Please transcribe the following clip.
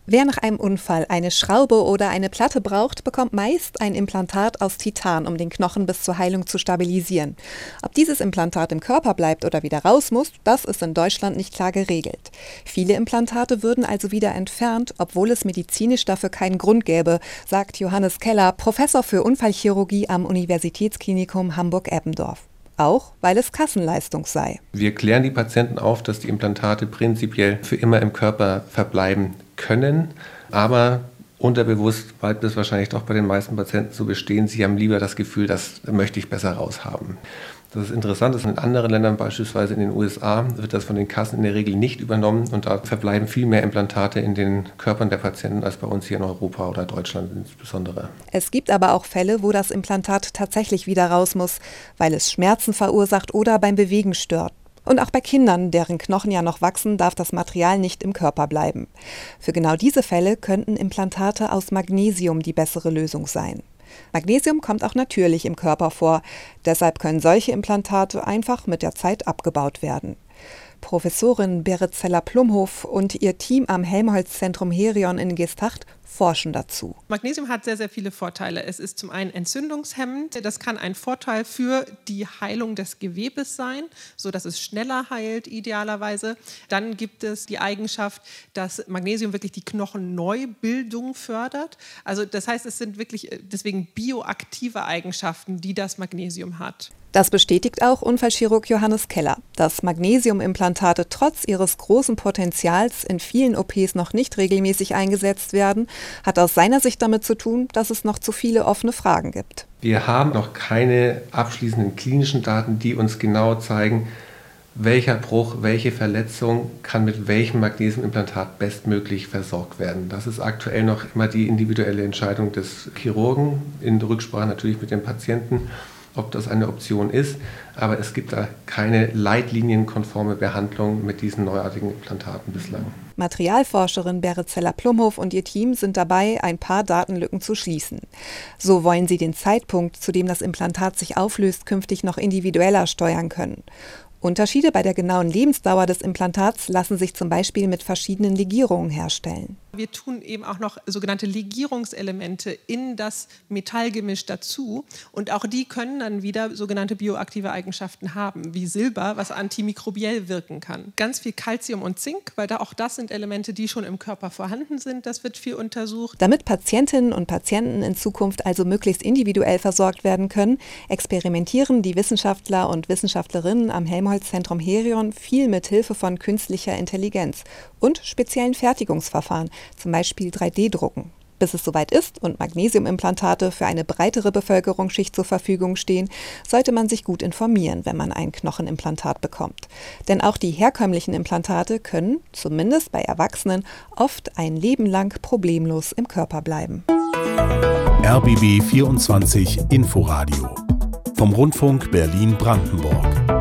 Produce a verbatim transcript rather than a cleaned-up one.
Wer nach einem Unfall eine Schraube oder eine Platte braucht, bekommt meist ein Implantat aus Titan, um den Knochen bis zur Heilung zu stabilisieren. Ob dieses Implantat im Körper bleibt oder wieder raus muss, das ist in Deutschland nicht klar geregelt. Viele Implantate würden also wieder entfernt, obwohl es medizinisch dafür keinen Grund gäbe, sagt Johannes Keller, Professor für Unfallchirurgie am Universitätsklinikum Hamburg-Eppendorf. Auch weil es Kassenleistung sei. Wir klären die Patienten auf, dass die Implantate prinzipiell für immer im Körper verbleiben können, aber unterbewusst bleibt es wahrscheinlich doch bei den meisten Patienten so bestehen, sie haben lieber das Gefühl, das möchte ich besser raushaben. Das ist interessant, dass in anderen Ländern, beispielsweise in den U S A, wird das von den Kassen in der Regel nicht übernommen und da verbleiben viel mehr Implantate in den Körpern der Patienten als bei uns hier in Europa oder Deutschland insbesondere. Es gibt aber auch Fälle, wo das Implantat tatsächlich wieder raus muss, weil es Schmerzen verursacht oder beim Bewegen stört. Und auch bei Kindern, deren Knochen ja noch wachsen, darf das Material nicht im Körper bleiben. Für genau diese Fälle könnten Implantate aus Magnesium die bessere Lösung sein. Magnesium kommt auch natürlich im Körper vor, deshalb können solche Implantate einfach mit der Zeit abgebaut werden. Professorin Berit Zeller-Plumhoff und ihr Team am Helmholtz-Zentrum Herion in Geesthacht forschen dazu. Magnesium hat sehr, sehr viele Vorteile. Es ist zum einen entzündungshemmend. Das kann ein Vorteil für die Heilung des Gewebes sein, sodass es schneller heilt, idealerweise. Dann gibt es die Eigenschaft, dass Magnesium wirklich die Knochenneubildung fördert. Also das heißt, es sind wirklich deswegen bioaktive Eigenschaften, die das Magnesium hat. Das bestätigt auch Unfallchirurg Johannes Keller. Dass Magnesiumimplantate trotz ihres großen Potenzials in vielen O Ps noch nicht regelmäßig eingesetzt werden, hat aus seiner Sicht damit zu tun, dass es noch zu viele offene Fragen gibt. Wir haben noch keine abschließenden klinischen Daten, die uns genau zeigen, welcher Bruch, welche Verletzung kann mit welchem Magnesiumimplantat bestmöglich versorgt werden. Das ist aktuell noch immer die individuelle Entscheidung des Chirurgen, in Rücksprache natürlich mit dem Patienten, ob das eine Option ist, aber es gibt da keine leitlinienkonforme Behandlung mit diesen neuartigen Implantaten bislang. Materialforscherin Berit Zeller-Plumhoff und ihr Team sind dabei, ein paar Datenlücken zu schließen. So wollen sie den Zeitpunkt, zu dem das Implantat sich auflöst, künftig noch individueller steuern können. Unterschiede bei der genauen Lebensdauer des Implantats lassen sich zum Beispiel mit verschiedenen Legierungen herstellen. Wir tun eben auch noch sogenannte Legierungselemente in das Metallgemisch dazu und auch die können dann wieder sogenannte bioaktive Eigenschaften haben, wie Silber, was antimikrobiell wirken kann. Ganz viel Calcium und Zink, weil da auch das sind Elemente, die schon im Körper vorhanden sind, das wird viel untersucht. Damit Patientinnen und Patienten in Zukunft also möglichst individuell versorgt werden können, experimentieren die Wissenschaftler und Wissenschaftlerinnen am Helmholtz-Zentrum Herion viel mit Hilfe von künstlicher Intelligenz und speziellen Fertigungsverfahren, zum Beispiel drei D Drucken. Bis es soweit ist und Magnesiumimplantate für eine breitere Bevölkerungsschicht zur Verfügung stehen, sollte man sich gut informieren, wenn man ein Knochenimplantat bekommt. Denn auch die herkömmlichen Implantate können, zumindest bei Erwachsenen, oft ein Leben lang problemlos im Körper bleiben. R B B vierundzwanzig Inforadio vom Rundfunk Berlin-Brandenburg.